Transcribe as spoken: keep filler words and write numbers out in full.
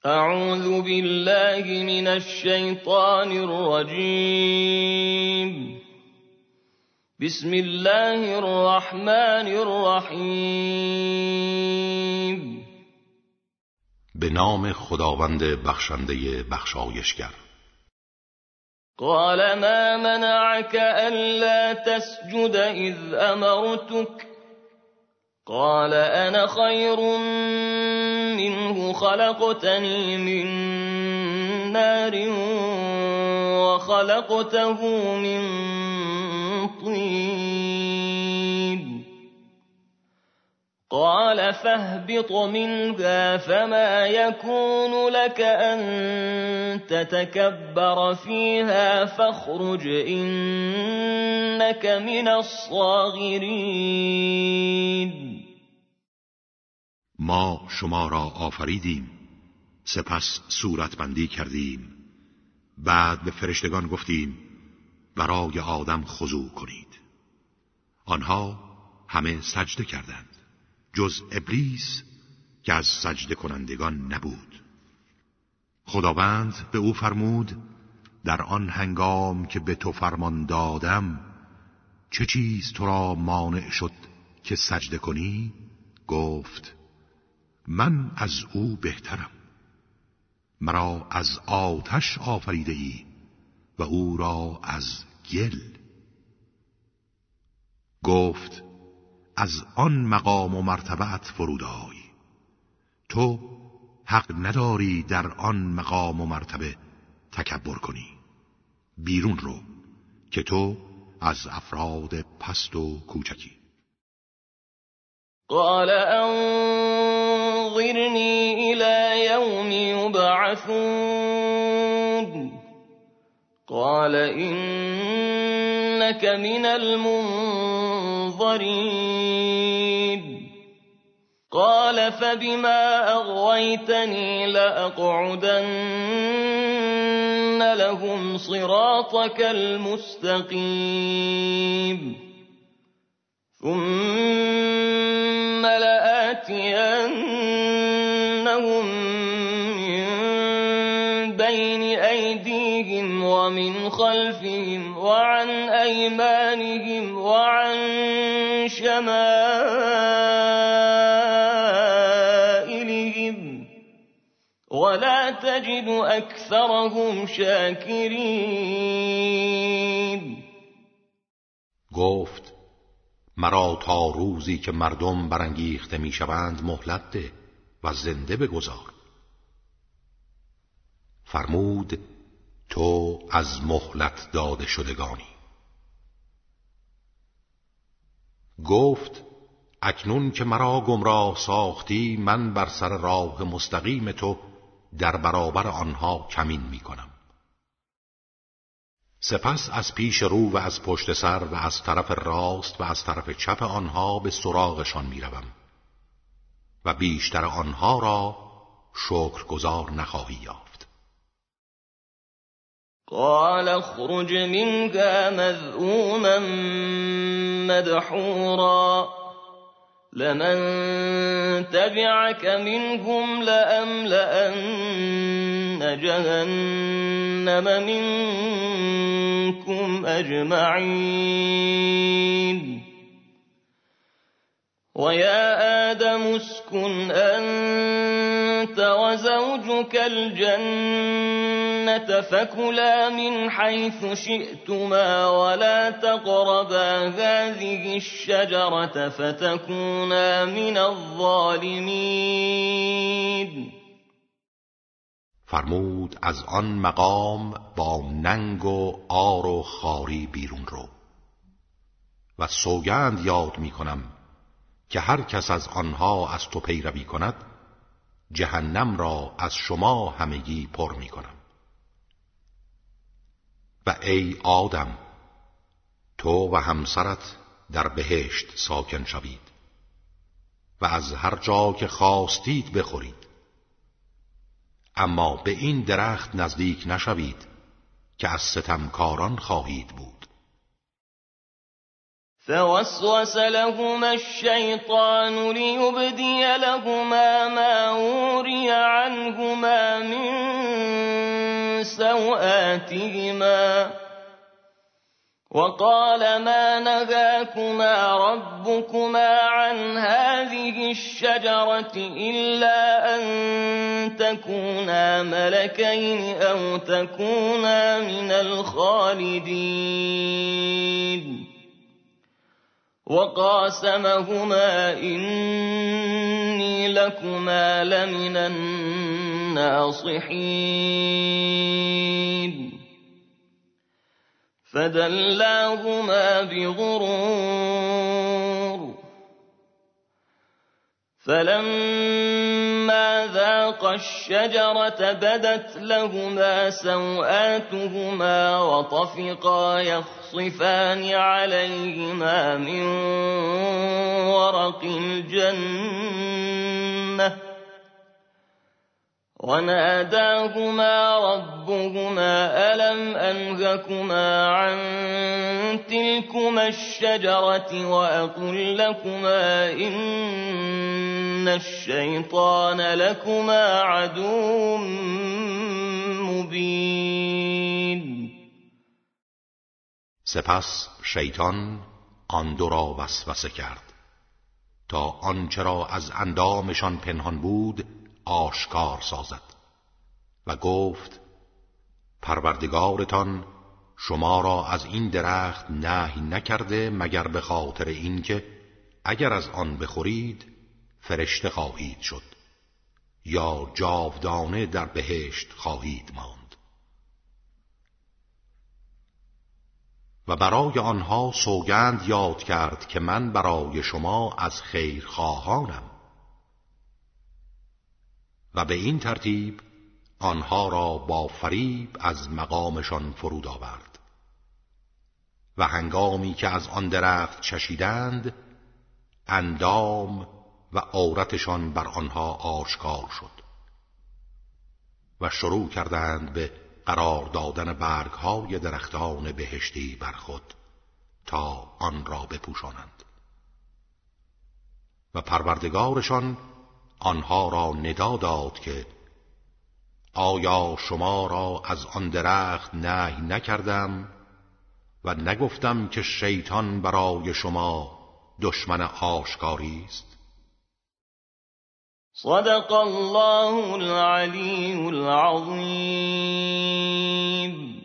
اعوذ بالله من الشیطان الرجیم. بسم الله الرحمن الرحیم. به نام خداوند بخشنده بخشایشگر. قال ما منعك ألا تسجد إذ أمرتك قال أنا خير منه خلقتني من نار وخلقته من طين قال فاهبط منها فما يكون لك أن تتكبر فيها فاخرج إنك من الصاغرين. ما شما را آفریدیم، سپس صورتبندی کردیم، بعد به فرشتگان گفتیم برای آدم خضوع کنید. آنها همه سجده کردند جز ابلیس که از سجده کنندگان نبود. خداوند به او فرمود در آن هنگام که به تو فرمان دادم چه چیز تو را مانع شد که سجده کنی؟ گفت من از او بهترم. مرا از آتش آفریده ای و او را از گل. گفت از آن مقام و مرتبت فرود آی. تو حق نداری در آن مقام و مرتبه تکبر کنی. بیرون رو که تو از افراد پست و کوچکی. قال انظرنی الی یوم یبعثون قال إنك من المنظرين قال فبما أغويتني لأقعدن لهم صراطك المستقيم ثم لآتينهم من بين أيديهم ومن خلفهم وعن أيمانهم وعن شمائلهم ولا تجد أكثرهم شاكرين. گفت مرا تا روزی که مردم برانگیخته میشوند مهلت ده و زنده بگذار. فرمود تو از مهلت داده شدگانی. گفت اکنون که مرا گمراه ساختی من بر سر راه مستقیم تو در برابر آنها کمین می کنم. سپس از پیش رو و از پشت سر و از طرف راست و از طرف چپ آنها به سراغشان می روم و بیشتر آنها را شکرگزار نخواهی یافت. قال اخرج منها مذءوما مدحورا لمن تبعك منهم لأملأن جهنم منكم أجمعين ويا آدم اسكن أنت وزوجك الجنة فكلا من حيث شئتما ولا تقربا هذه الشجرة فتكونا من الظالمين. فرمود از آن مقام با ننگ و عار و خواری بیرون رو و سوگند یاد می کنم که هر کس از آنها از تو پیروی کند جهنم را از شما همگی پر می کنم. و ای آدم تو و همسرت در بهشت ساکن شوید و از هر جا که خواستید بخورید، اما به این درخت نزدیک نشوید که از ستمکاران خواهید بود. فوسوس لهما الشيطان ليبدي لهما ما وري عنهما سوآتهما وقال ما نهاكما ربكما عن هذه الشجرة إلا أن تكونا ملكين أو تكونا من الخالدين وقاسمهما إني لكما لمن الناصحين فدلاهما بغرور فلما ذاقا الشجرة بدت لهما سوآتهما وطفقا يخصفان عليهما من ورق الجنة وناداهما ربهما ألم أنهكما عن تلكما الشجرة وأقل لكما إن الشيطان لكما عدو مبین. سپس شیطان آن دو را وسوسه کرد تا آنچه را از اندامشان پنهان بود آشکار سازد و گفت پروردگارتان شما را از این درخت نهی نکرده مگر به خاطر اینکه اگر از آن بخورید فرشته خواهید شد یا جاودانه در بهشت خواهید ماند. و برای آنها سوگند یاد کرد که من برای شما از خیرخواهانم و به این ترتیب آنها را با فریب از مقامشان فرود آورد و هنگامی که از آن درخت چشیدند اندام و عورتشان بر آنها آشکار شد و شروع کردند به قرار دادن برگهای درختان بهشتی بر خود تا آن را بپوشانند و پروردگارشان آنها را ندا داد که آیا شما را از آن درخت نهی نکردم و نگفتم که شیطان برای شما دشمن آشکاری است؟ صدق الله العلی العظیم.